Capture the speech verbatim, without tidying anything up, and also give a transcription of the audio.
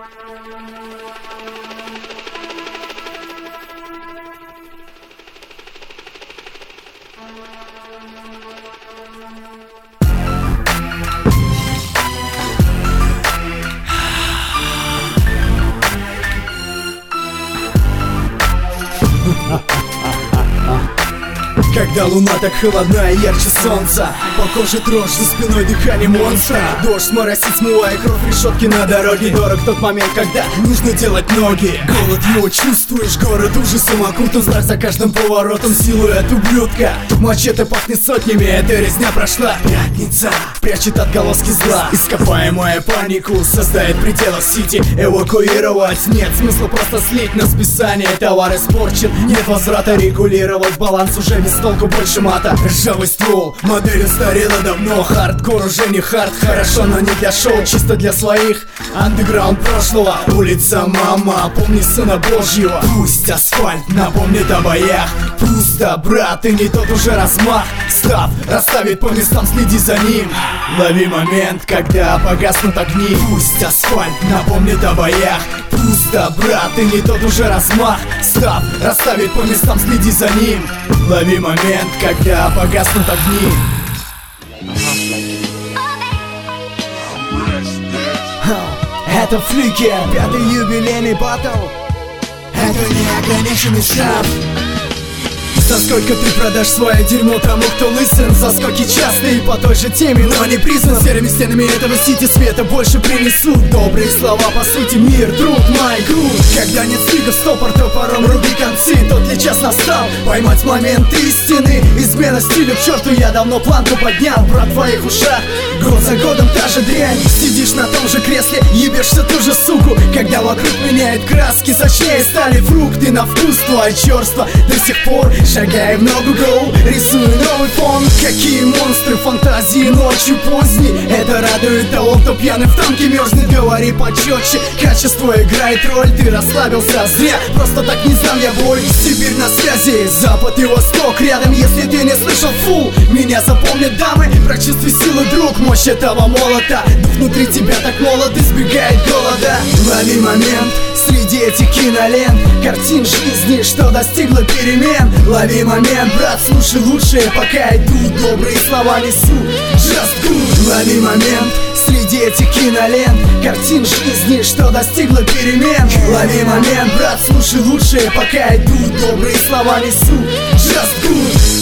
Когда луна так холодна и ярче солнца, по коже дрожь, за спиной дыхание монстра. Дождь моросит, смывая кровь, решетки на дороге. Дорог тот момент, когда нужно делать ноги. Голод его чувствуешь, город ужасом окутан. Знаешь за каждым поворотом силуэт ублюдка. Мачете пахнет сотнями, эта резня прошла. Пятница прячет отголоски зла. Ископаемая панику создает в пределах сити. Эвакуировать нет смысла, просто слить на списание. Товар испорчен, нет возврата. Регулировать баланс уже без толку, больше мата. Ржавый ствол, модель устарела давно. Хардкор уже не хард, хорошо, но не для шоу, чисто для своих. Андеграунд прошлого, улица мама, помни сына Божьего. Пусть асфальт напомнит о боях. Пусто, брат, и не тот уже размах. Став расставит по местам, следи за ним. Лови момент, когда погаснут огни. Пусть асфальт напомнит о боях. Пусто, брат, и не тот уже размах. Став расставит по местам, следи за ним. Лови момент, когда погаснут огни. Это Фликер, пятый юбилейный батл. Это неограниченный штраф. За сколько ты продашь свое дерьмо тому, кто лысен? За сколько частные по той же теме, но не признан. Серыми стенами этого сити света больше принесут добрые слова, по сути мир, труд, май груд. Когда нет стига, стопор, топором руби концы. Тот ли час настал поймать момент истины? Измена стиля, к черту, я давно планку поднял. Брат, в твоих ушах год за годом та же дрянь. Сидишь на том же кресле, ебешься ту же суку. Когда вокруг меняет краски, сочнее стали фрукты на вкус. Твое черство до сих пор шагая в ногу, гоу, рисую новый фон. Какие монстры фантазии ночью поздней. Это радует того, кто пьяный в танке мерзнет. Говори почетче, качество играет роль. Ты расслабился зря, просто так не знал я боль. Сибирь на связи, запад и восток рядом. Если ты не слышал, фу, меня запомнят дамы. Прочувствуй силу, друг, мощь этого молота. Дух внутри тебя так молод, избегает голода. Лови момент среди этих кинолент, картин жизни, что достигла перемен. Лови момент, брат, слушай лучшее, пока иду, добрые слова несу. Just good. Лови момент среди этих кинолент, картин жизни, что достигла перемен. Лови момент, брат, слушай лучшее, пока иду, добрые слова несу. Just good.